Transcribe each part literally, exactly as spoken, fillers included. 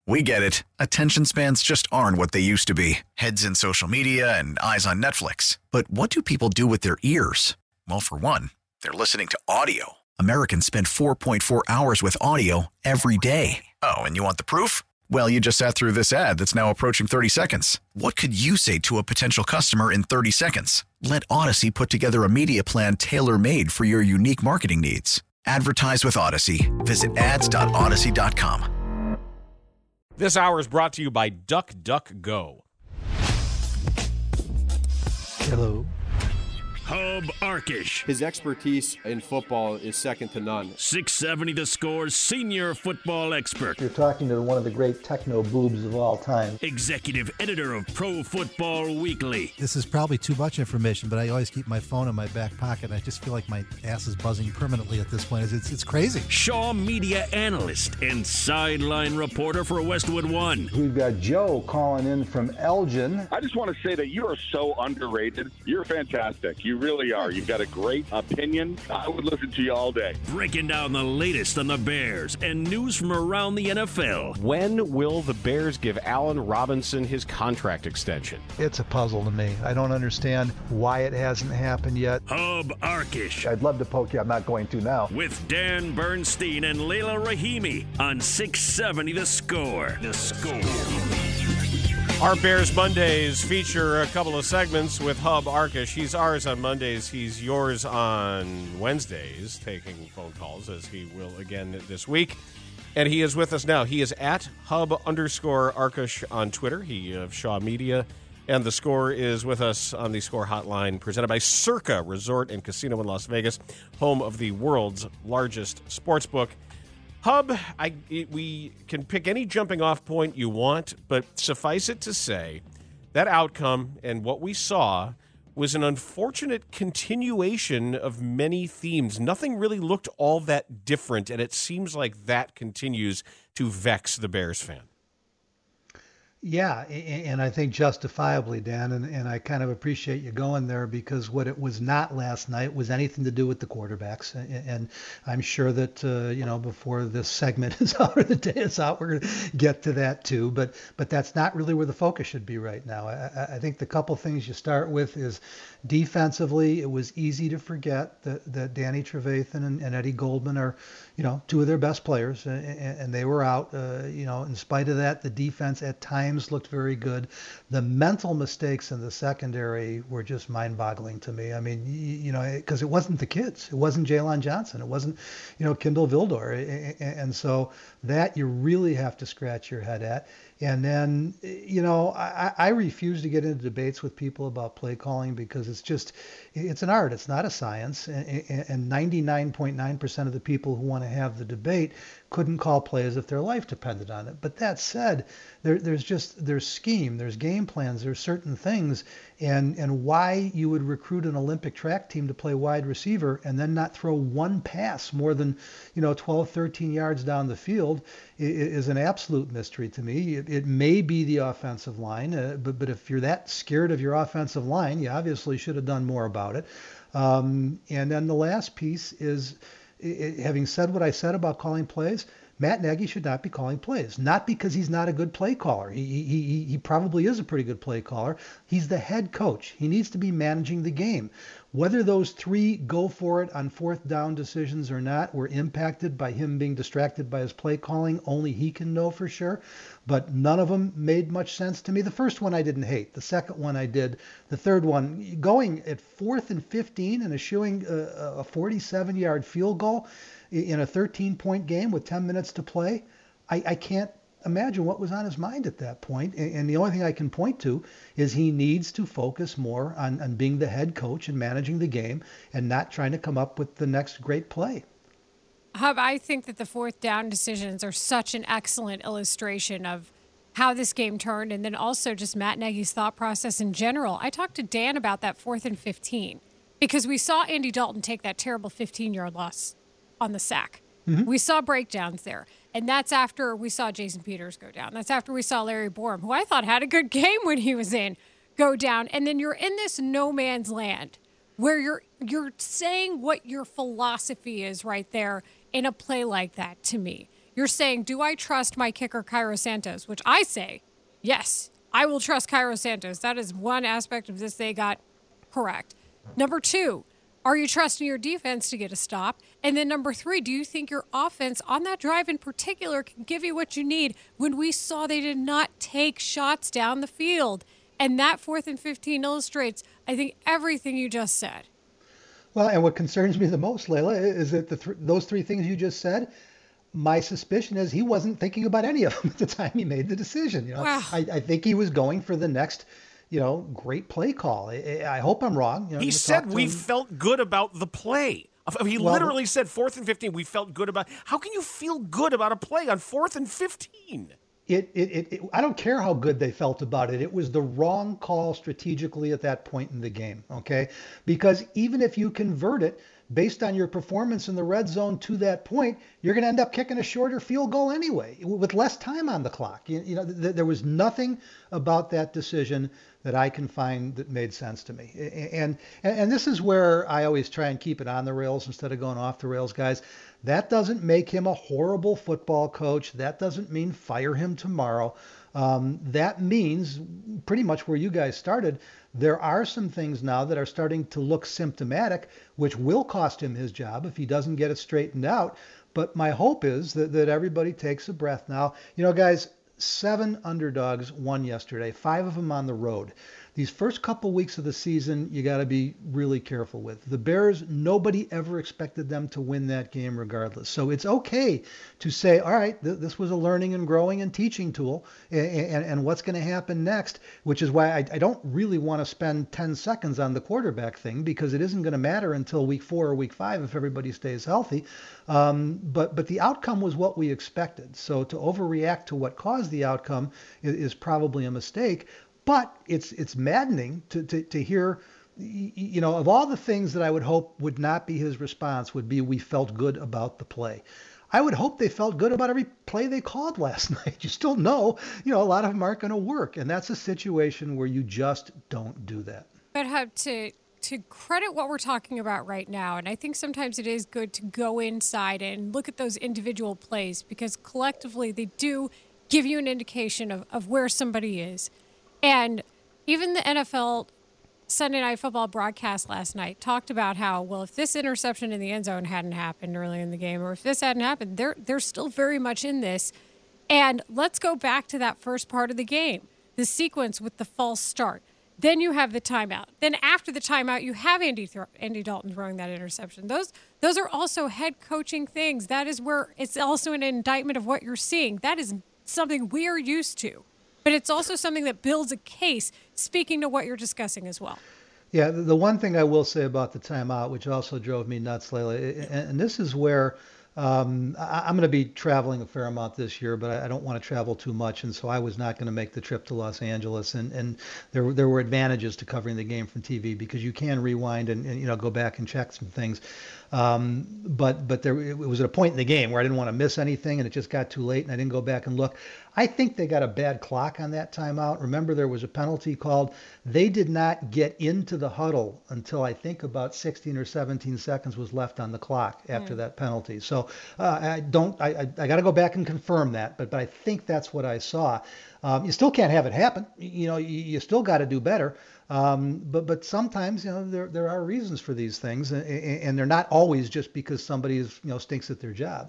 We get it. Attention spans just aren't what they used to be. Heads in social media and eyes on Netflix. But what do people do with their ears? Well, for one, they're listening to audio. Americans spend four point four hours with audio every day. Oh, and you want the proof? Well, you just sat through this ad that's now approaching thirty seconds. What could you say to a potential customer in thirty seconds? Let Odyssey put together a media plan tailor-made for your unique marketing needs. Advertise with Odyssey. Visit ads dot odyssey dot com. This hour is brought to you by DuckDuckGo. Hello. Hub Arkish. His expertise in football is second to none. six seventy The Score's senior football expert. You're talking to one of the great techno boobs of all time. Executive editor of Pro Football Weekly. This is probably too much information, but I always keep my phone in my back pocket. I just feel like my ass is buzzing permanently at this point. It's, it's crazy. Shaw media analyst and sideline reporter for Westwood One. We've got Joe calling in from Elgin. I just want to say that you are so underrated. You're fantastic. You really are. You've got a great opinion. I would listen to you all day. Breaking down the latest on the Bears and news from around the N F L. When will the Bears give Allen Robinson his contract extension? It's a puzzle to me. I don't understand why it hasn't happened yet. Hub Arkish. I'd love to poke you. I'm not going to now. With Dan Bernstein and Layla Rahimi on six seventy The Score. The Score. Our Bears Mondays feature a couple of segments with Hub Arkish. He's ours on Mondays. He's yours on Wednesdays, taking phone calls, as he will again this week. And he is with us now. He is at Hub underscore Arkish on Twitter. He of Shaw Media. And the Score is with us on the Score Hotline, presented by Circa Resort and Casino in Las Vegas, home of the world's largest sports book. Hub, I, we can pick any jumping off point you want, but suffice it to say that outcome and what we saw was an unfortunate continuation of many themes. Nothing really looked all that different, and it seems like that continues to vex the Bears fan. Yeah, and I think justifiably, Dan, and, and I kind of appreciate you going there, because what it was not last night was anything to do with the quarterbacks. And I'm sure that, uh, you know, before this segment is out or the day is out, we're going to get to that too. But but that's not really where the focus should be right now. I, I think the couple things you start with is defensively, it was easy to forget that, that Danny Trevathan and, and Eddie Goldman are, you know, two of their best players, and, and they were out. Uh, you know, in spite of that, the defense at times looked very good. The mental mistakes in the secondary were just mind-boggling to me. I mean, you, you know, because it, it wasn't the kids. It wasn't Jalen Johnson. It wasn't, you know, Kindle Vildor. And so that you really have to scratch your head at. And then, you know, I, I refuse to get into debates with people about play calling, because it's just, it's an art. It's not a science. And ninety-nine point nine percent of the people who want to have the debate couldn't call plays if their life depended on it. But that said, there, there's just, there's scheme, there's game plans, there's certain things. And, and why you would recruit an Olympic track team to play wide receiver and then not throw one pass more than, you know, twelve, thirteen yards down the field is an absolute mystery to me. It, it may be the offensive line, uh, but, but if you're that scared of your offensive line, you obviously should have done more about it. Um, and then the last piece is, it, having said what I said about calling plays, Matt Nagy should not be calling plays, not because he's not a good play caller. He, he, he probably is a pretty good play caller. He's the head coach. He needs to be managing the game. Whether those three go for it on fourth down decisions or not were impacted by him being distracted by his play calling, only he can know for sure. But none of them made much sense to me. The first one I didn't hate. The second one I did. The third one, going at fourth and fifteen and eschewing a, a forty-seven-yard field goal in a thirteen-point game with ten minutes to play, I, I can't imagine what was on his mind at that point. And, and the only thing I can point to is he needs to focus more on, on being the head coach and managing the game and not trying to come up with the next great play. Hub, I think that the fourth down decisions are such an excellent illustration of how this game turned, and then also just Matt Nagy's thought process in general. I talked to Dan about that fourth and fifteen because we saw Andy Dalton take that terrible fifteen-yard loss on the sack. Mm-hmm. We saw breakdowns there. And that's after we saw Jason Peters go down. That's after we saw Larry Borum, who I thought had a good game when he was in, go down. And then you're in this no man's land where you're you're saying what your philosophy is right there in a play like that to me. You're saying, do I trust my kicker, Cairo Santos? Which I say, yes, I will trust Cairo Santos. That is one aspect of this they got correct. Number two, are you trusting your defense to get a stop? And then number three, do you think your offense on that drive in particular can give you what you need when we saw they did not take shots down the field? And that fourth and fifteen illustrates, I think, everything you just said. Well, and what concerns me the most, Layla, is that the th- those three things you just said, my suspicion is he wasn't thinking about any of them at the time he made the decision. You know, Wow. I, I think he was going for the next, you know, great play call. I, I hope I'm wrong. You know, He we said talked to we him. felt good about the play. He Well- literally said fourth and fifteen. We felt good about. How can you feel good about a play on fourth and fifteen? It, it, it, it, I don't care how good they felt about it. It was the wrong call strategically at that point in the game, okay? Because even if you convert it based on your performance in the red zone to that point, you're going to end up kicking a shorter field goal anyway with less time on the clock. You, you know, th- there was nothing about that decision that I can find that made sense to me. And, and and this is where I always try and keep it on the rails instead of going off the rails, guys. That doesn't make him a horrible football coach. That doesn't mean fire him tomorrow. Um, that means pretty much where you guys started. There are some things now that are starting to look symptomatic, which will cost him his job if he doesn't get it straightened out. But my hope is that, that everybody takes a breath now. You know, guys, seven underdogs won yesterday, five of them on the road. These first couple weeks of the season, you got to be really careful with. The Bears, nobody ever expected them to win that game regardless. So it's okay to say, all right, th- this was a learning and growing and teaching tool, and, and, and what's going to happen next, which is why I, I don't really want to spend ten seconds on the quarterback thing, because it isn't going to matter until week four or week five if everybody stays healthy. Um, but, but the outcome was what we expected. So to overreact to what caused the outcome is, is probably a mistake. But it's it's maddening to, to, to hear, you know, of all the things that I would hope would not be his response would be we felt good about the play. I would hope they felt good about every play they called last night. You still know, you know, a lot of them aren't going to work. And that's a situation where you just don't do that. But Hub, to to credit what we're talking about right now, and I think sometimes it is good to go inside and look at those individual plays, because collectively they do give you an indication of, of where somebody is. And even the N F L Sunday Night Football broadcast last night talked about how, well, if this interception in the end zone hadn't happened early in the game, or if this hadn't happened, they're, they're still very much in this. And let's go back to that first part of the game, the sequence with the false start. Then you have the timeout. Then after the timeout, you have Andy Th- Andy Dalton throwing that interception. Those those are also head coaching things. That is where it's also an indictment of what you're seeing. That is something we're used to. But it's also something that builds a case, speaking to what you're discussing as well. Yeah, the the one thing I will say about the timeout, which also drove me nuts, Layla, and and this is where um, I, I'm going to be traveling a fair amount this year, but I, I don't want to travel too much, and so I was not going to make the trip to Los Angeles. And, and there were there were advantages to covering the game from T V, because you can rewind and, and you know go back and check some things. Um, but but there it was at a point in the game where I didn't want to miss anything, and it just got too late, and I didn't go back and look. I think they got a bad clock on that timeout. Remember, there was a penalty called. They did not get into the huddle until I think about sixteen or seventeen seconds was left on the clock after mm. that penalty. So uh, I don't. I I, I got to go back and confirm that, but but I think that's what I saw. Um, you still can't have it happen. You know, you, you still got to do better. Um, but but sometimes, you know, there there are reasons for these things, and, and they're not always just because somebody is, you know, stinks at their job.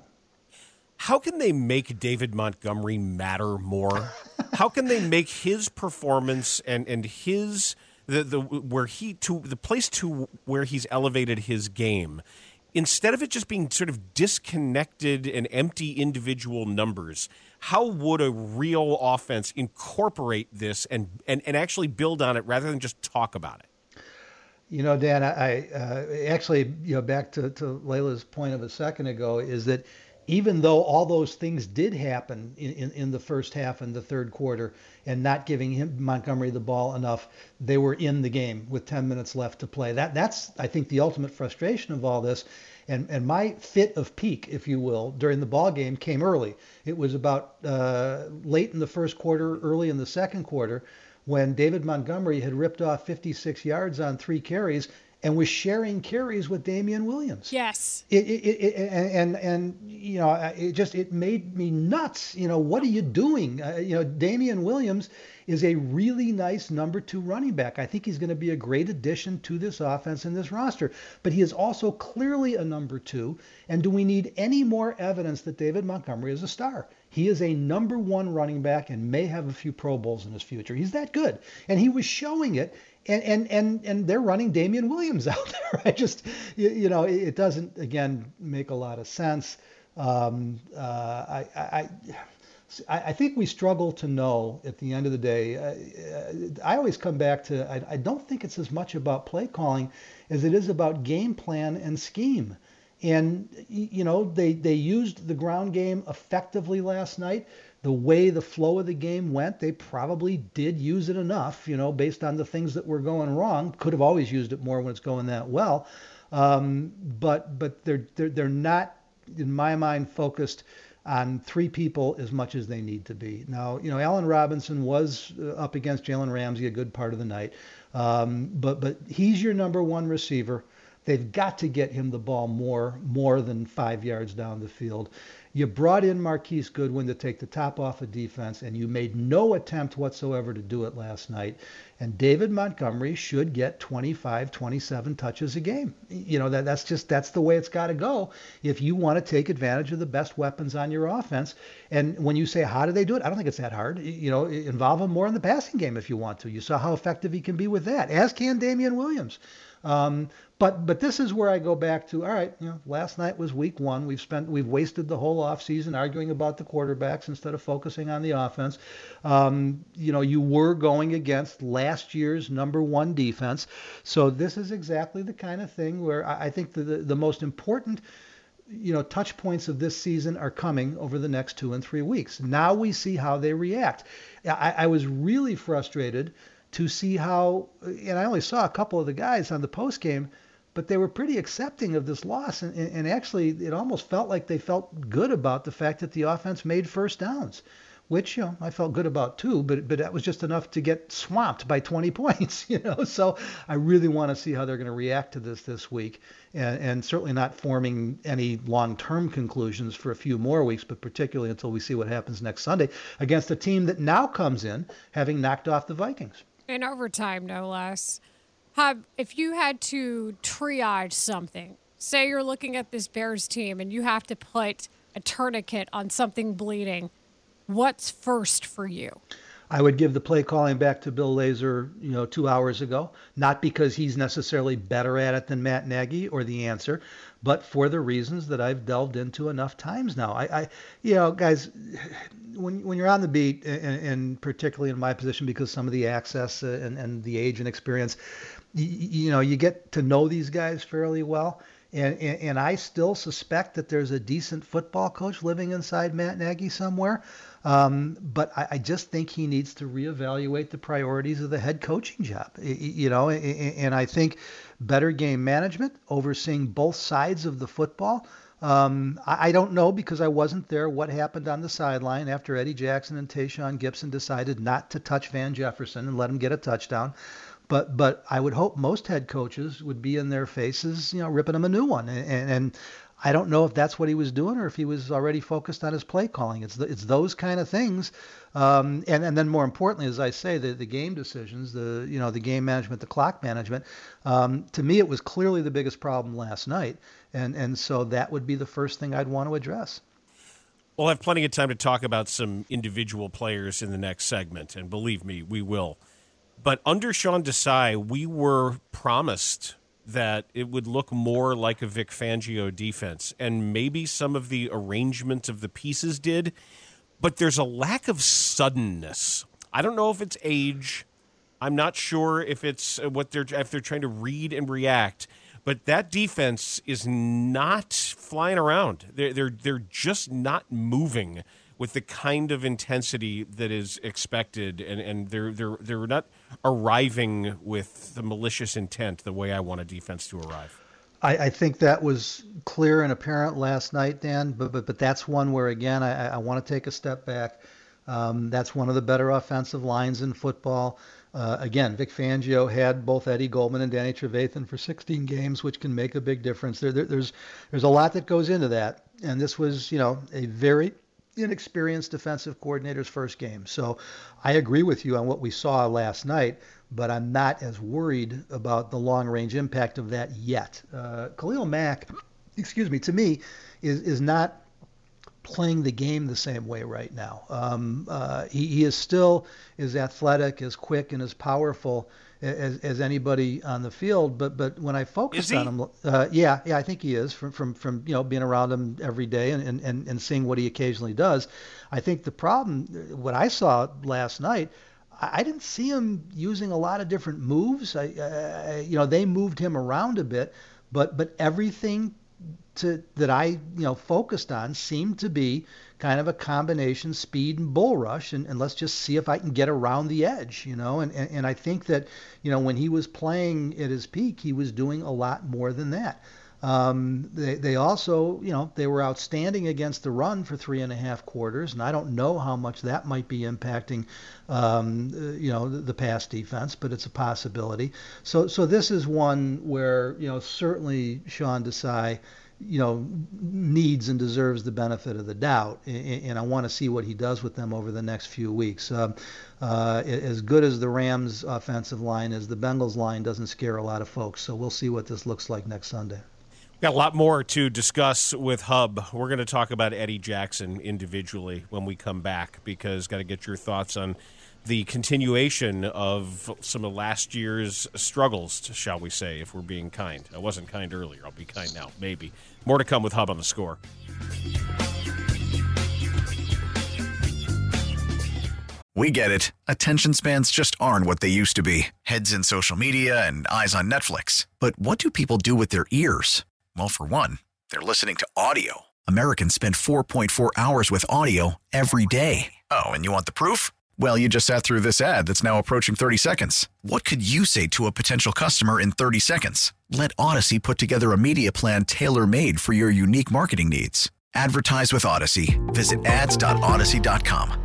How can they make David Montgomery matter more? How can they make his performance and, and his the, the where he to the place to where he's elevated his game, instead of it just being sort of disconnected and empty individual numbers? How would a real offense incorporate this and, and, and actually build on it rather than just talk about it? You know, Dan, I, I uh, actually, you know, back to, to Layla's point of a second ago, is that even though all those things did happen in, in, in the first half and the third quarter, and not giving him Montgomery the ball enough, they were in the game with ten minutes left to play. That that's, I think, the ultimate frustration of all this. And and my fit of peak, if you will, during the ball game came early. It was about uh, late in the first quarter, early in the second quarter, when David Montgomery had ripped off fifty-six yards on three carries, and was sharing carries with Damian Williams. Yes. It, it, it, and, and, and, you know, it just, it made me nuts. You know, what are you doing? Uh, you know, Damian Williams is a really nice number two running back. I think he's going to be a great addition to this offense and this roster, but he is also clearly a number two. And do we need any more evidence that David Montgomery is a star? He is a number one running back and may have a few Pro Bowls in his future. He's that good. And he was showing it. And and and and they're running Damian Williams out there. I just, you, you know, it, it doesn't, again, make a lot of sense. Um, uh, I, I, I think we struggle to know at the end of the day. Uh, I always come back to, I, I don't think it's as much about play calling as it is about game plan and scheme. And, you know, they, they used the ground game effectively last night. The way the flow of the game went, they probably did use it enough, you know, based on the things that were going wrong. Could have always used it more when it's going that well. Um, but but they're, they're, they're not, in my mind, focused on three people as much as they need to be. Now, you know, Allen Robinson was up against Jalen Ramsey a good part of the night. Um, but but he's your number one receiver. They've got to get him the ball more, more than five yards down the field. You brought in Marquise Goodwin to take the top off of defense, and you made no attempt whatsoever to do it last night. And David Montgomery should get twenty-five, twenty-seven touches a game. You know, that that's just, that's the way it's got to go if you want to take advantage of the best weapons on your offense. And when you say, how do they do it? I don't think it's that hard. You know, involve him more in the passing game if you want to. You saw how effective he can be with that, as can Damian Williams. Um, but but this is where I go back to, all right, you know, last night was week one. We've spent we've wasted the whole offseason arguing about the quarterbacks instead of focusing on the offense. Um, you know, you were going against last year's number one defense. So this is exactly the kind of thing where I, I think the, the the most important, you know, touch points of this season are coming over the next two and three weeks. Now we see how they react. I, I was really frustrated to see how, and I only saw a couple of the guys on the post game, but they were pretty accepting of this loss. And, and actually, it almost felt like they felt good about the fact that the offense made first downs, which, you know, I felt good about too, but but that was just enough to get swamped by twenty points, you know. So I really want to see how they're going to react to this this week, and, and certainly not forming any long-term conclusions for a few more weeks, but particularly until we see what happens next Sunday against a team that now comes in having knocked off the Vikings. In overtime, no less. Hub, if you had to triage something, say you're looking at this Bears team and you have to put a tourniquet on something bleeding, what's first for you? I would give the play calling back to Bill Lazor, you know, two hours ago, not because he's necessarily better at it than Matt Nagy or the answer, but for the reasons that I've delved into enough times now. I, I you know, guys, when when you're on the beat, and, and particularly in my position because some of the access and, and the age and experience, you, you know, you get to know these guys fairly well. And, and and I still suspect that there's a decent football coach living inside Matt Nagy somewhere. Um, but I, I just think he needs to reevaluate the priorities of the head coaching job, you know, and I think better game management, overseeing both sides of the football. Um, I, I don't know because I wasn't there what happened on the sideline after Eddie Jackson and Tayshaun Gibson decided not to touch Van Jefferson and let him get a touchdown. But but I would hope most head coaches would be in their faces, you know, ripping him a new one. And, and I don't know if that's what he was doing or if he was already focused on his play calling. It's the, it's those kind of things. Um, and, and then more importantly, as I say, the, the game decisions, the you know the game management, the clock management. Um, to me, it was clearly the biggest problem last night. And, and so that would be the first thing I'd want to address. We'll have plenty of time to talk about some individual players in the next segment. And believe me, we will. But under Sean Desai, we were promised that it would look more like a Vic Fangio defense, and maybe some of the arrangement of the pieces did, but there's a lack of suddenness. I don't know if it's age. I'm not sure if it's what they're if they're trying to read and react, but that defense is not flying around. They're they're they're just not moving with the kind of intensity that is expected, and, and they're they're they're not arriving with the malicious intent the way I want a defense to arrive. I, I think that was clear and apparent last night, Dan. But but but that's one where again I, I want to take a step back. Um, that's one of the better offensive lines in football. Uh, again, Vic Fangio had both Eddie Goldman and Danny Trevathan for sixteen games, which can make a big difference. There, there, there's there's a lot that goes into that, and this was, you know, a very inexperienced defensive coordinator's first game. So I agree with you on what we saw last night, but I'm not as worried about the long-range impact of that yet. Uh, Khalil Mack, excuse me, to me, is is not playing the game the same way right now. Um, uh, he, he is still as athletic, as quick, and as powerful as, as anybody on the field. But but when I focus on him, uh, yeah, yeah, I think he is from from from you know being around him every day and and and seeing what he occasionally does. I think the problem, what I saw last night, I didn't see him using a lot of different moves. I, I you know they moved him around a bit, but but everything to that I you know focused on seemed to be kind of a combination speed and bull rush, and, and let's just see if I can get around the edge, you know. And, and and I think that you know when he was playing at his peak, he was doing a lot more than that. Um, they they also you know they were outstanding against the run for three and a half quarters, and I don't know how much that might be impacting um, you know the, the pass defense, but it's a possibility. So so this is one where you know certainly Sean Desai you know, needs and deserves the benefit of the doubt. And I want to see what he does with them over the next few weeks. Um, uh, as good as the Rams' offensive line is, the Bengals' line doesn't scare a lot of folks. So we'll see what this looks like next Sunday. We've got a lot more to discuss with Hub. We're going to talk about Eddie Jackson individually when we come back, because got to get your thoughts on the continuation of some of last year's struggles, shall we say, if we're being kind. I wasn't kind earlier. I'll be kind now, maybe. More to come with Hub on The Score. We get it. Attention spans just aren't what they used to be. Heads in social media and eyes on Netflix. But what do people do with their ears? Well, for one, they're listening to audio. Americans spend four point four hours with audio every day. Oh, and you want the proof? Well, you just sat through this ad that's now approaching thirty seconds. What could you say to a potential customer in thirty seconds? Let Odyssey put together a media plan tailor-made for your unique marketing needs. Advertise with Odyssey. Visit ads dot odyssey dot com.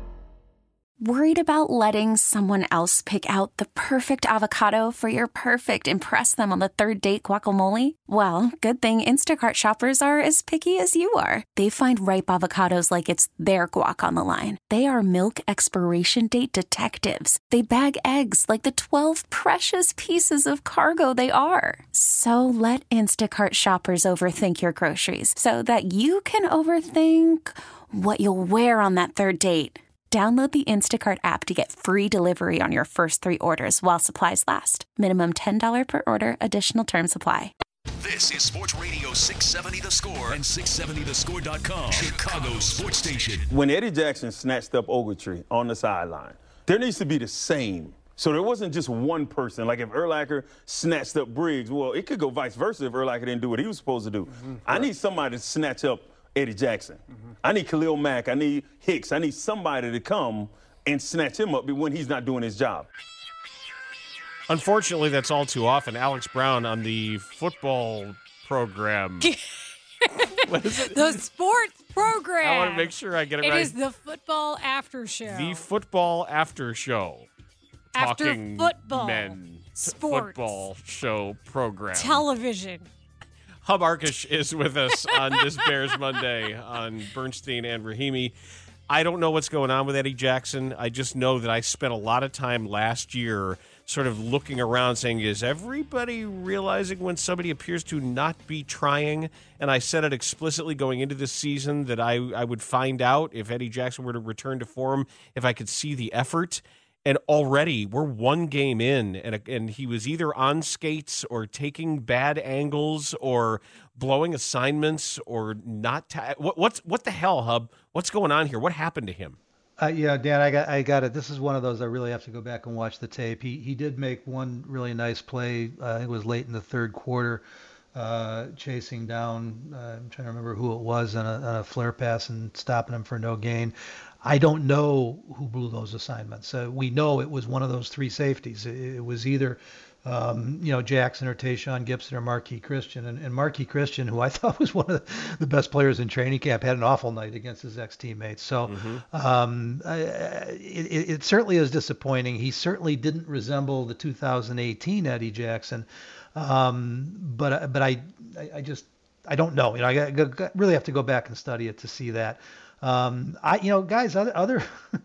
Worried about letting someone else pick out the perfect avocado for your perfect impress them on the third date guacamole? Well, good thing Instacart shoppers are as picky as you are. They find ripe avocados like it's their guac on the line. They are milk expiration date detectives. They bag eggs like the twelve precious pieces of cargo they are. So let Instacart shoppers overthink your groceries so that you can overthink what you'll wear on that third date. Download the Instacart app to get free delivery on your first three orders while supplies last. Minimum ten dollars per order. Additional terms apply. This is Sports Radio six seventy The Score and six seventy the score dot com, Chicago's sports station. When Eddie Jackson snatched up Ogletree on the sideline, there needs to be the same. So there wasn't just one person. Like if Urlacher snatched up Briggs, well, it could go vice versa if Urlacher didn't do what he was supposed to do. Mm-hmm. I need somebody to snatch up Eddie Jackson. Mm-hmm. I need Khalil Mack. I need Hicks. I need somebody to come and snatch him up when he's not doing his job. Unfortunately, that's all too often. Alex Brown on the football program. What is it? The sports program. I want to make sure I get it, it right. It is the football after show. The football after show. After Talking football. Men. Sports. Football show program. Television. Hub Arkush is with us on this Bears Monday on Bernstein and Rahimi. I don't know what's going on with Eddie Jackson. I just know that I spent a lot of time last year sort of looking around saying, is everybody realizing when somebody appears to not be trying? And I said it explicitly going into this season that I, I would find out if Eddie Jackson were to return to form, if I could see the effort. And already we're one game in, and and he was either on skates or taking bad angles or blowing assignments or not. Ta- what what's what the hell, Hub? What's going on here? What happened to him? Uh, yeah, Dan, I got I got it. This is one of those I really have to go back and watch the tape. He he did make one really nice play. Uh, I think it was late in the third quarter, uh, chasing down. Uh, I'm trying to remember who it was on a, on a flare pass and stopping him for no gain. I don't know who blew those assignments. Uh, we know it was one of those three safeties. It, it was either um, you know, Jackson or Tayshaun Gibson or Marquis Christian. And, and Marquis Christian, who I thought was one of the, the best players in training camp, had an awful night against his ex-teammates. So Mm-hmm. um, I, it, it certainly is disappointing. He certainly didn't resemble the two thousand eighteen Eddie Jackson. Um, but but I, I I just I don't know. You know, I got, got, really have to go back and study it to see that. Um, I you know, guys, other other.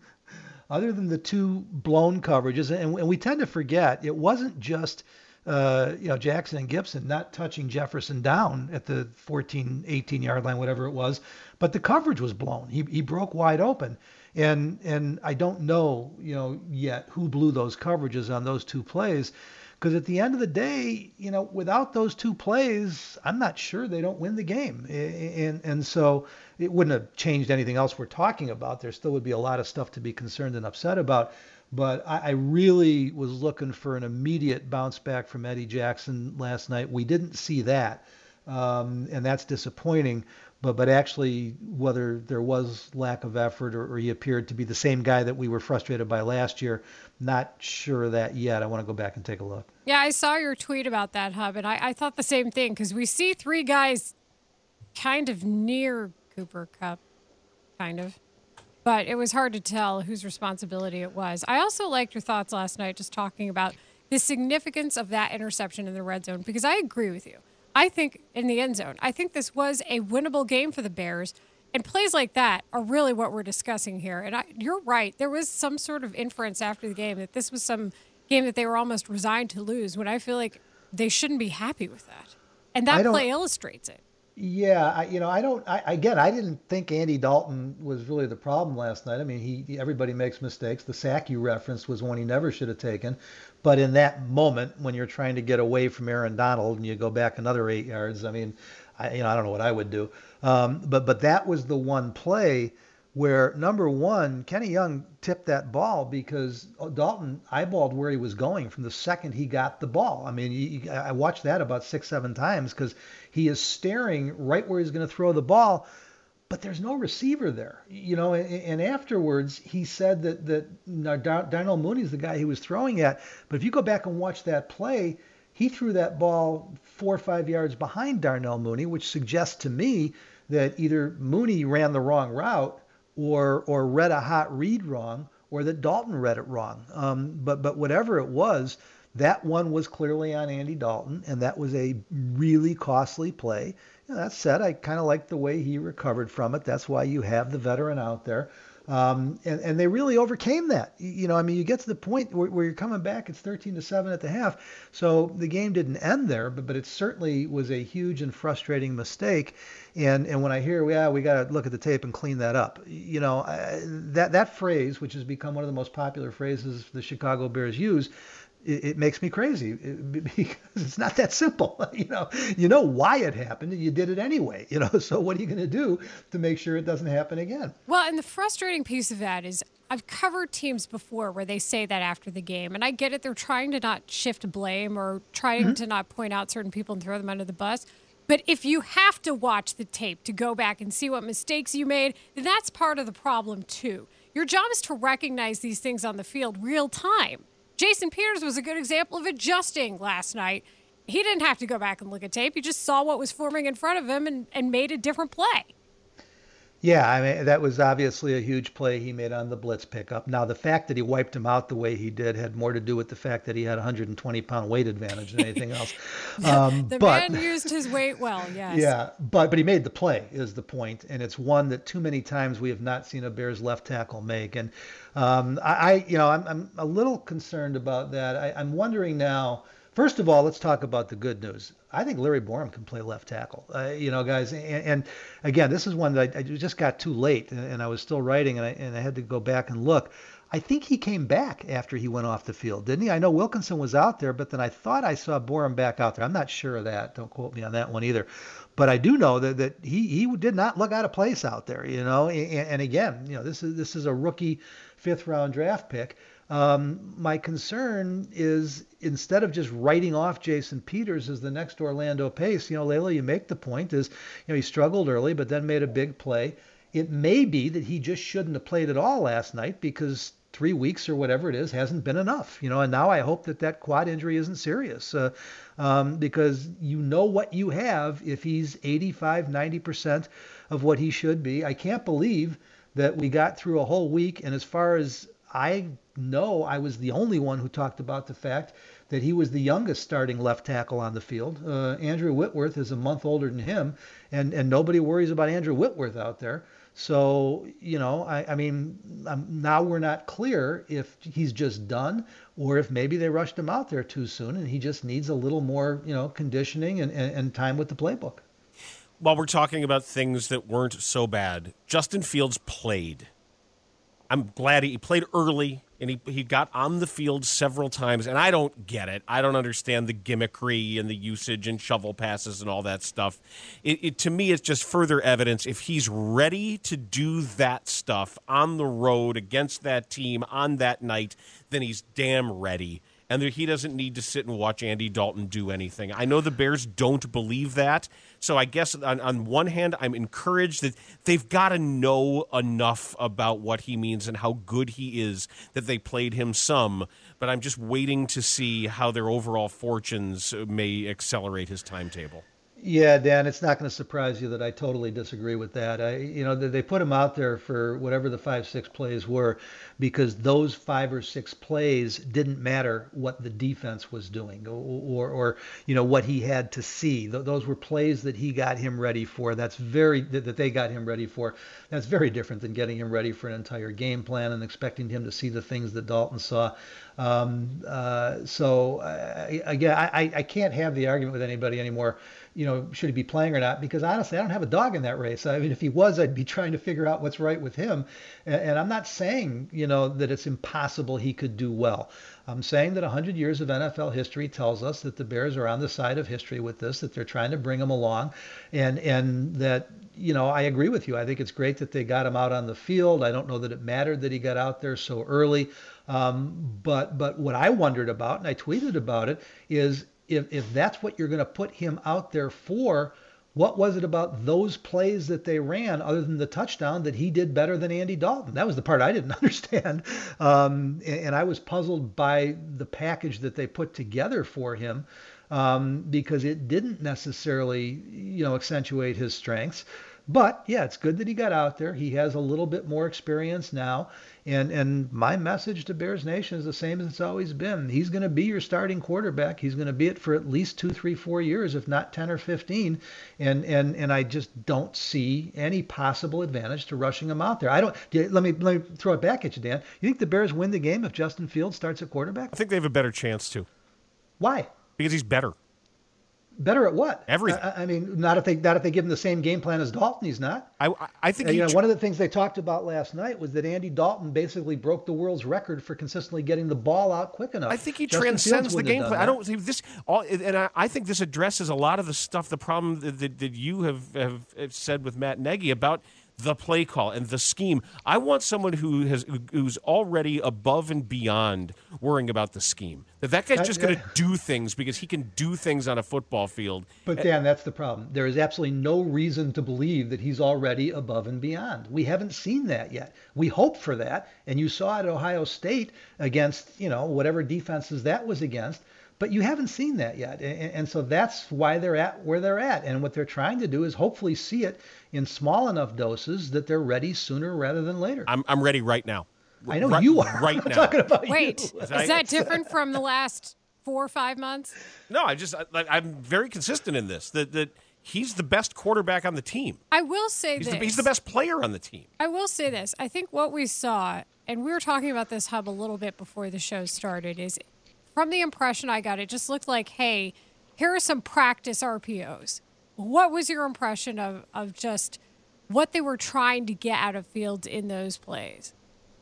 Other than the two blown coverages, and, and we tend to forget, it wasn't just uh, you know Jackson and Gibson not touching Jefferson down at the fourteen, eighteen yard line, whatever it was, but the coverage was blown. He he broke wide open, and and I don't know you know yet who blew those coverages on those two plays, because at the end of the day, you know, without those two plays, I'm not sure they don't win the game, and and so. It wouldn't have changed anything else we're talking about. There still would be a lot of stuff to be concerned and upset about. But I, I really was looking for an immediate bounce back from Eddie Jackson last night. We didn't see that, um, and that's disappointing. But but actually, whether there was lack of effort or, or he appeared to be the same guy that we were frustrated by last year, not sure of that yet. I want to go back and take a look. Yeah, I saw your tweet about that, Hub, and I, I thought the same thing, because we see three guys kind of near Cooper Kupp, kind of. But it was hard to tell whose responsibility it was. I also liked your thoughts last night just talking about the significance of that interception in the red zone, because I agree with you. I think in the end zone, I think this was a winnable game for the Bears, and plays like that are really what we're discussing here. And I, you're right. There was some sort of inference after the game that this was some game that they were almost resigned to lose, when I feel like they shouldn't be happy with that. And that play illustrates it. Yeah, I, you know, I don't. I, again, I didn't think Andy Dalton was really the problem last night. I mean, he everybody makes mistakes. The sack you referenced was one he never should have taken. But in that moment, when you're trying to get away from Aaron Donald and you go back another eight yards, I mean, I, you know, I don't know what I would do. Um, but but that was the one play where, number one, Kenny Young tipped that ball because Dalton eyeballed where he was going from the second he got the ball. I mean, you, I watched that about six, seven times because he is staring right where he's going to throw the ball, but there's no receiver there. You know, and, and afterwards he said that, that Darnell Mooney is the guy he was throwing at. But if you go back and watch that play, he threw that ball four or five yards behind Darnell Mooney, which suggests to me that either Mooney ran the wrong route or or read a hot read wrong, or that Dalton read it wrong. Um, but but whatever it was, that one was clearly on Andy Dalton, and that was a really costly play. You know, that said, I kind of liked the way he recovered from it. That's why you have the veteran out there. Um, and, and they really overcame that. You know, I mean, you get to the point where, where you're coming back, it's thirteen to seven at the half. So the game didn't end there, but, but it certainly was a huge and frustrating mistake. And and when I hear, yeah, we got to look at the tape and clean that up, you know, uh, that, that phrase, which has become one of the most popular phrases the Chicago Bears use, it, it makes me crazy because it's not that simple. You know, you know why it happened and you did it anyway, you know, so what are you going to do to make sure it doesn't happen again? Well, and the frustrating piece of that is I've covered teams before where they say that after the game, and I get it. They're trying to not shift blame or trying mm-hmm. to not point out certain people and throw them under the bus. But if you have to watch the tape to go back and see what mistakes you made, then that's part of the problem too. Your job is to recognize these things on the field real time. Jason Peters was a good example of adjusting last night. He didn't have to go back and look at tape. He just saw what was forming in front of him and, and made a different play. Yeah, I mean, that was obviously a huge play he made on the blitz pickup. Now, the fact that he wiped him out the way he did had more to do with the fact that he had a one hundred twenty pound weight advantage than anything else. Um, the but, man used his weight well, yes. Yeah, but but he made the play is the point, and it's one that too many times we have not seen a Bears left tackle make. And um, I, I, you know, I'm, I'm a little concerned about that. I, I'm wondering now. First of all, let's talk about the good news. I think Larry Borom can play left tackle. Uh, you know, guys, and, and again, this is one that I, I just got too late, and, and I was still writing, and I, and I had to go back and look. I think he came back after he went off the field, didn't he? I know Wilkinson was out there, but then I thought I saw Borom back out there. I'm not sure of that. Don't quote me on that one either. But I do know that, that he, he did not look out of place out there, you know. And, and again, you know, this is this is a rookie fifth round draft pick. Um, my concern is instead of just writing off Jason Peters as the next Orlando Pace, you know, Layla, you make the point is, you know, he struggled early, but then made a big play. It may be that he just shouldn't have played at all last night because three weeks or whatever it is hasn't been enough, you know, and now I hope that that quad injury isn't serious uh, um, because you know what you have if he's eighty-five, ninety percent of what he should be. I can't believe that we got through a whole week. And as far as I know, I was the only one who talked about the fact that he was the youngest starting left tackle on the field. Uh, Andrew Whitworth is a month older than him, and, and nobody worries about Andrew Whitworth out there. So, you know, I, I mean, um, now we're not clear if he's just done or if maybe they rushed him out there too soon and he just needs a little more, you know, conditioning and, and, and time with the playbook. While we're talking about things that weren't so bad, Justin Fields played. I'm glad he played early, and he he got on the field several times, and I don't get it. I don't understand the gimmickry and the usage and shovel passes and all that stuff. It, it to me, it's just further evidence if he's ready to do that stuff on the road against that team on that night, then he's damn ready. And he doesn't need to sit and watch Andy Dalton do anything. I know the Bears don't believe that. So I guess on, on one hand, I'm encouraged that they've got to know enough about what he means and how good he is that they played him some. But I'm just waiting to see how their overall fortunes may accelerate his timetable. Yeah, Dan, it's not going to surprise you that I totally disagree with that. I, you know, they put him out there for whatever the five, six plays were, because those five or six plays didn't matter what the defense was doing or, or, or you know, what he had to see. Th- those were plays that he got him ready for. That's very that, that they got him ready for. That's very different than getting him ready for an entire game plan and expecting him to see the things that Dalton saw. Um, uh, so uh, again, I, I can't have the argument with anybody anymore. You know, should he be playing or not? Because honestly, I don't have a dog in that race. I mean, if he was, I'd be trying to figure out what's right with him. And, and I'm not saying, you know, that it's impossible he could do well. I'm saying that one hundred years of N F L history tells us that the Bears are on the side of history with this, that they're trying to bring him along, and and that, you know, I agree with you. I think it's great that they got him out on the field. I don't know that it mattered that he got out there so early. Um, but but what I wondered about, and I tweeted about it, is if if that's what you're going to put him out there for, what was it about those plays that they ran, other than the touchdown, that he did better than Andy Dalton? That was the part I didn't understand. Um, and, and I was puzzled by the package that they put together for him, um, because it didn't necessarily, you know, accentuate his strengths. But yeah, it's good that he got out there. He has a little bit more experience now. And and my message to Bears Nation is the same as it's always been. He's going to be your starting quarterback. He's going to be it for at least two, three, four years, if not ten or fifteen. And and and I just don't see any possible advantage to rushing him out there. I don't. Let me let me throw it back at you, Dan. You think the Bears win the game if Justin Fields starts at quarterback? I think they have a better chance to. Why? Because he's better. Better at what? Everything. I, I mean, not if they not if they give him the same game plan as Dalton. He's not. I I think you he know, tr- one of the things they talked about last night was that Andy Dalton basically broke the world's record for consistently getting the ball out quick enough. I think he Justin transcends Fields the game plan. that. I don't see this, all, and I, I think this addresses a lot of the stuff, the problem that, that, that you have, have, have said with Matt Nagy about the play call and the scheme. I want someone who has who's already above and beyond worrying about the scheme. That that guy's just going to do things because he can do things on a football field. But Dan, that's the problem. There is absolutely no reason to believe that he's already above and beyond. We haven't seen that yet. We hope for that, and you saw it at Ohio State against, you know, whatever defenses that was against. But you haven't seen that yet. And, and so that's why they're at where they're at. And what they're trying to do is hopefully see it in small enough doses that they're ready sooner rather than later. I'm I'm ready right now. I know right, you are. Right I'm now. talking about Wait, you. is that different from the last four or five months? No, I just I, I'm very consistent in this. That that he's the best quarterback on the team. I will say he's this. The, he's the best player on the team. I will say this. I think what we saw, and we were talking about this, Hub, a little bit before the show started, is from the impression I got, it just looked like, hey, here are some practice R P Os. What was your impression of, of just what they were trying to get out of Fields in those plays?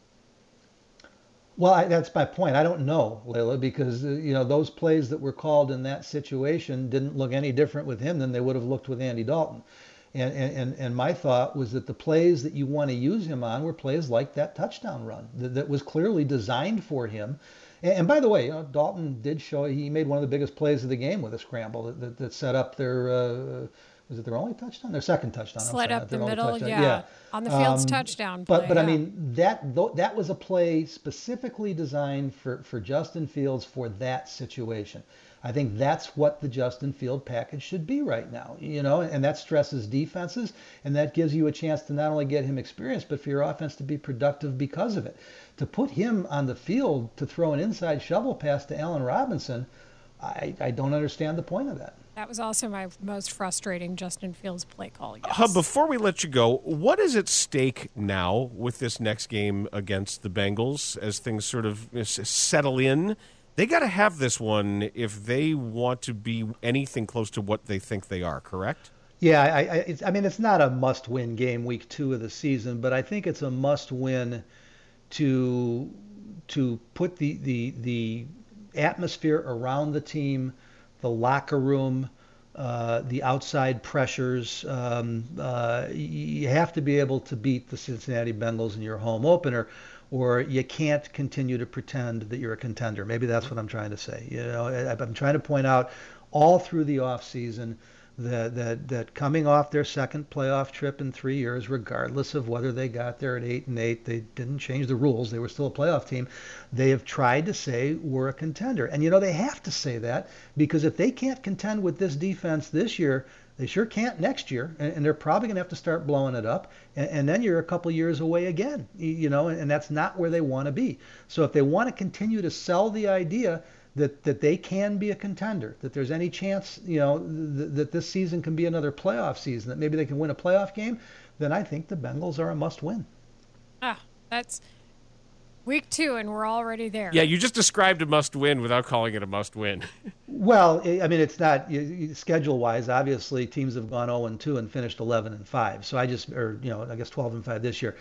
Well, I, that's my point. I don't know, Layla, because, uh, you know, those plays that were called in that situation didn't look any different with him than they would have looked with Andy Dalton. And, and, and my thought was that the plays that you want to use him on were plays like that touchdown run that, that was clearly designed for him. And, and by the way, you know, Dalton did show he made one of the biggest plays of the game with a scramble that, that, that set up their uh, Was it their only touchdown? Their second touchdown. Slid sorry, up the middle, yeah. yeah. On the Fields Um, touchdown play. But but yeah. I mean that th- that was a play specifically designed for, for Justin Fields for that situation. I think that's what the Justin Field package should be right now, you know, and that stresses defenses, and that gives you a chance to not only get him experience, but for your offense to be productive because of it. To put him on the field to throw an inside shovel pass to Allen Robinson, I, I don't understand the point of that. That was also my most frustrating Justin Fields play call. Yes. Hub, before we let you go, what is at stake now with this next game against the Bengals as things sort of settle in? They got to have this one if they want to be anything close to what they think they are, correct? Yeah, I, I, it's, I mean, it's not a must-win game week two of the season, but I think it's a must-win to to put the the the atmosphere around the team, the locker room, uh, the outside pressures. Um, uh, you have to be able to beat the Cincinnati Bengals in your home opener, or you can't continue to pretend that you're a contender. Maybe that's what I'm trying to say. You know, I, I'm trying to point out all through the offseason that, that that coming off their second playoff trip in three years, regardless of whether they got there at eight and eight, they didn't change the rules. They were still a playoff team. They have tried to say we're a contender. And, you know, they have to say that because if they can't contend with this defense this year, they sure can't next year, and, and they're probably going to have to start blowing it up, and, and then you're a couple years away again, you know, and, and that's not where they want to be. So if they want to continue to sell the idea that that they can be a contender, that there's any chance, you know, th- that this season can be another playoff season, that maybe they can win a playoff game, then I think the Bengals are a must-win. Ah, that's week two, and we're already there. Yeah, you just described a must-win without calling it a must-win. Well, I mean, it's not schedule-wise. Obviously, teams have gone oh and two and finished eleven and five. So I just, or you know, I guess twelve and five this year.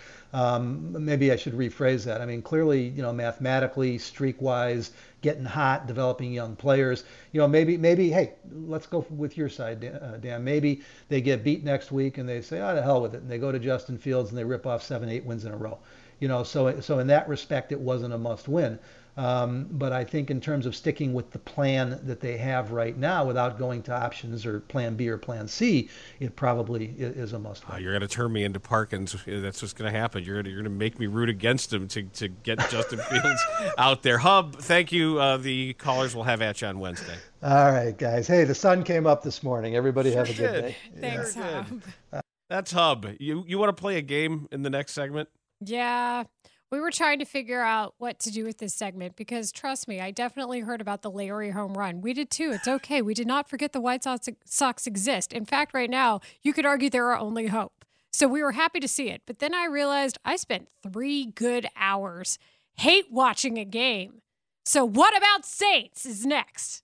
Um, maybe I should rephrase that. I mean, clearly, you know, mathematically, streak-wise, getting hot, developing young players. You know, maybe, maybe, hey, let's go with your side, uh, Dan. Maybe they get beat next week and they say, oh, to hell with it, and they go to Justin Fields and they rip off seven, eight wins in a row. You know, so so in that respect, it wasn't a must-win. Um, but I think in terms of sticking with the plan that they have right now without going to options or plan B or plan C, it probably is a must-win. Oh, you're going to turn me into Parkins. That's what's going to happen. You're going to make me root against him to, to get Justin Fields out there. Hub, thank you. Uh, the callers will have at you on Wednesday. All right, guys. Hey, the sun came up this morning. Everybody sure have a good did. day. Thanks, yeah. Hub. That's Hub. You, you want to play a game in the next segment? Yeah. We were trying to figure out what to do with this segment because, trust me, I definitely heard about the Larry home run. We did too. It's okay. We did not forget the White Sox, Sox exist. In fact, right now, you could argue they're our only hope. So we were happy to see it. But then I realized I spent three good hours hate watching a game. So what about Saints is next.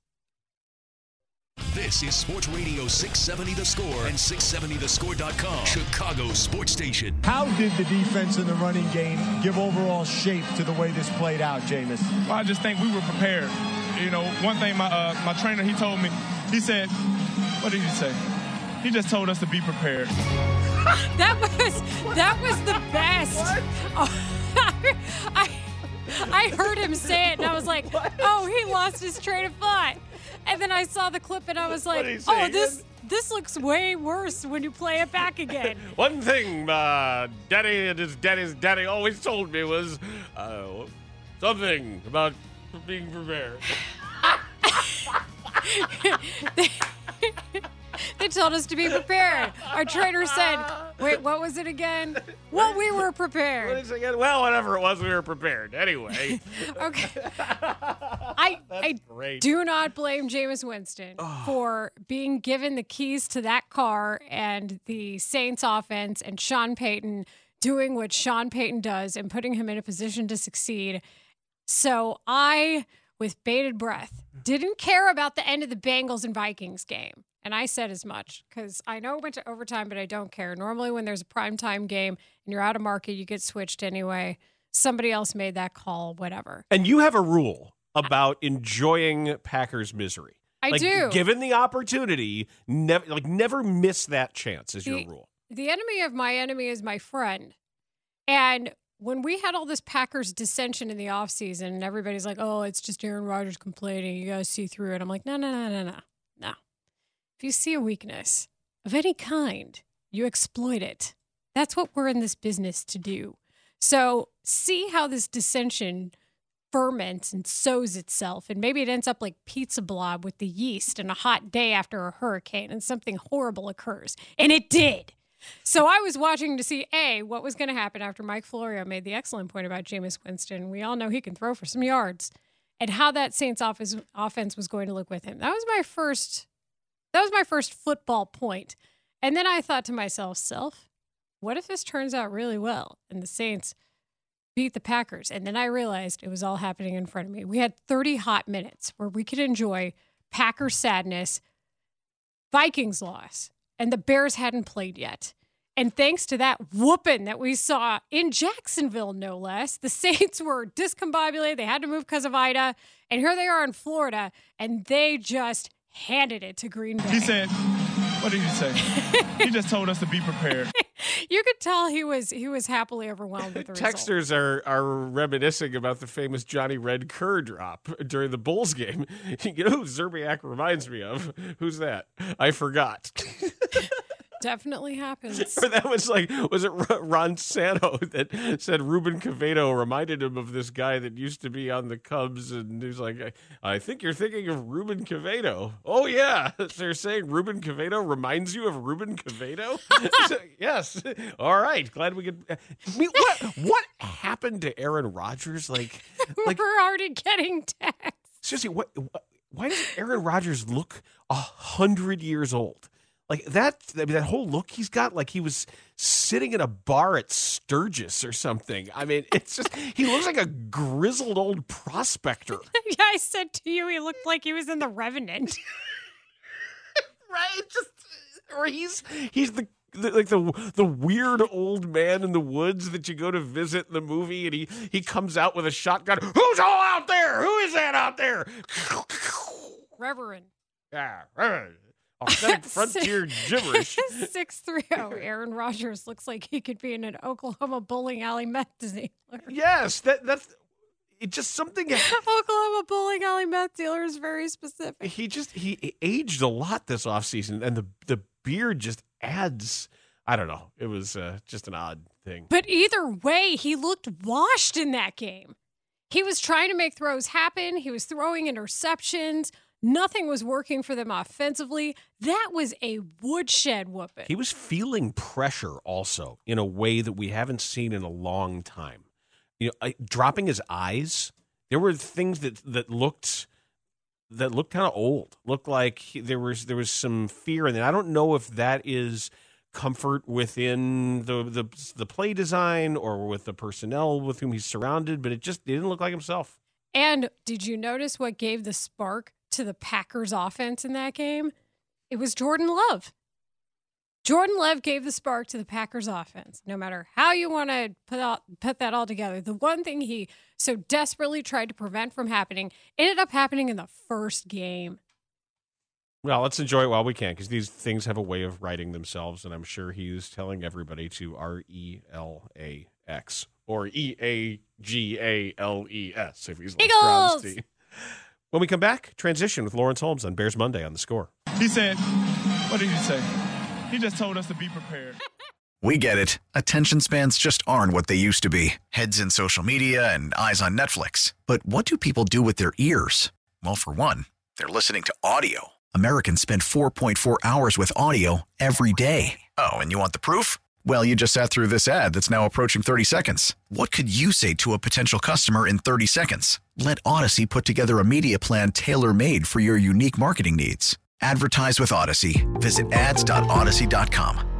This is Sports Radio six seventy The Score and six seventy the score dot com, Chicago's sports station. How did the defense in the running game give overall shape to the way this played out, Jameis? Well, I just think we were prepared. You know, one thing my uh, my trainer, he told me, he said, what did he say? He just told us to be prepared. that was that was the best. Oh, I, I heard him say it, and I was like, oh, he lost his train of thought. And then I saw the clip, and I was like, oh, this this looks way worse when you play it back again. One thing uh, Daddy and his daddy's daddy always told me was uh, something about being prepared. they, they told us to be prepared. Our trainer said, wait, what was it again? Well, we were prepared. What is it again? Well, whatever it was, we were prepared. Anyway. Okay. I, I great. do not blame Jameis Winston oh. for being given the keys to that car and the Saints offense and Sean Payton doing what Sean Payton does and putting him in a position to succeed. So I, with bated breath, didn't care about the end of the Bengals and Vikings game. And I said as much because I know it went to overtime, but I don't care. Normally when there's a primetime game and you're out of market, you get switched anyway. Somebody else made that call, whatever. And you have a rule about enjoying Packers misery. I like, do. Given the opportunity, never like never miss that chance is the, your rule. The enemy of my enemy is my friend. And when we had all this Packers dissension in the offseason and everybody's like, oh, it's just Aaron Rodgers complaining. You got to see through it. I'm like, no, no, no, no, no, no. If you see a weekness, of any kind, you exploit it. That's what we're in this business to do. So see how this dissension ferments and sows itself, and maybe it ends up like pizza blob with the yeast in a hot day after a hurricane and something horrible occurs. And it did. So I was watching to see, A, what was going to happen after Mike Florio made the excellent point about Jameis Winston. We all know he can throw for some yards, and how that Saints offense, offense was going to look with him. That was my first, that was my first football point. And then I thought to myself, self, what if this turns out really well and the Saints beat the Packers? And then I realized it was all happening in front of me. We had thirty hot minutes where we could enjoy Packers sadness, Vikings loss, and the Bears hadn't played yet. And thanks to that whooping that we saw in Jacksonville, no less, the Saints were discombobulated. They had to move because of Ida. And here they are in Florida, and they just handed it to Green Bay. He said, what did he say? He just told us to be prepared. You could tell he was he was happily overwhelmed with the Texters are, are reminiscing about the famous Johnny Red Kerr drop during the Bulls game. You know who Zerbiak reminds me of? Who's that? I forgot. Definitely happens. Or that was like, was it Ron Santo that said Ruben Cavado reminded him of this guy that used to be on the Cubs, and he was like, I think you're thinking of Ruben Cavado. Oh, yeah. They're saying Ruben Cavado reminds you of Ruben Cavado? Yes. All right. Glad we could. I mean, what, what happened to Aaron Rodgers? Like, like we're already getting texts. Seriously, what, what, why does Aaron Rodgers look a hundred years old? Like that, I mean, that whole look he's got, like he was sitting in a bar at Sturgis or something. I mean, it's just, he looks like a grizzled old prospector. Yeah, I said to you, he looked like he was in The Revenant. Right? Just, or he's, he's the, the, like the the weird old man in the woods that you go to visit in the movie, and he, he comes out with a shotgun. Who's all out there? Who is that out there? Reverend. Yeah, Reverend. Authentic frontier gibberish. six three oh. Aaron Rodgers looks like he could be in an Oklahoma bowling alley meth dealer. Yes, that that's it. Just something. Oklahoma bowling alley meth dealer is very specific. He just he aged a lot this offseason, and the the beard just adds. I don't know. It was uh, just an odd thing. But either way, he looked washed in that game. He was trying to make throws happen. He was throwing interceptions. Nothing was working for them offensively. That was a woodshed whooping. He was feeling pressure also in a way that we haven't seen in a long time. You know, I, dropping his eyes. There were things that that looked that looked kind of old. Looked like he, there was there was some fear, and I don't know if that is comfort within the the the play design or with the personnel with whom he's surrounded. But it just it didn't look like himself. And did you notice what gave the spark to the Packers offense in that game? It was Jordan Love. Jordan Love gave the spark to the Packers offense. No matter how you want to put out, put that all together, the one thing he so desperately tried to prevent from happening ended up happening in the first game. Well, let's enjoy it while we can, because these things have a way of writing themselves, and I'm sure he's telling everybody to R E L A X or E A G A L E S if he's like Bronstein. When we come back, transition with Lawrence Holmes on Bears Monday on The Score. He said, what did he say? He just told us to be prepared. We get it. Attention spans just aren't what they used to be. Heads in social media and eyes on Netflix. But what do people do with their ears? Well, for one, they're listening to audio. Americans spend four point four hours with audio every day. Oh, and you want the proof? Well, you just sat through this ad that's now approaching thirty seconds. What could you say to a potential customer in thirty seconds? Let Odyssey put together a media plan tailor-made for your unique marketing needs. Advertise with Odyssey. Visit ads dot odyssey dot com.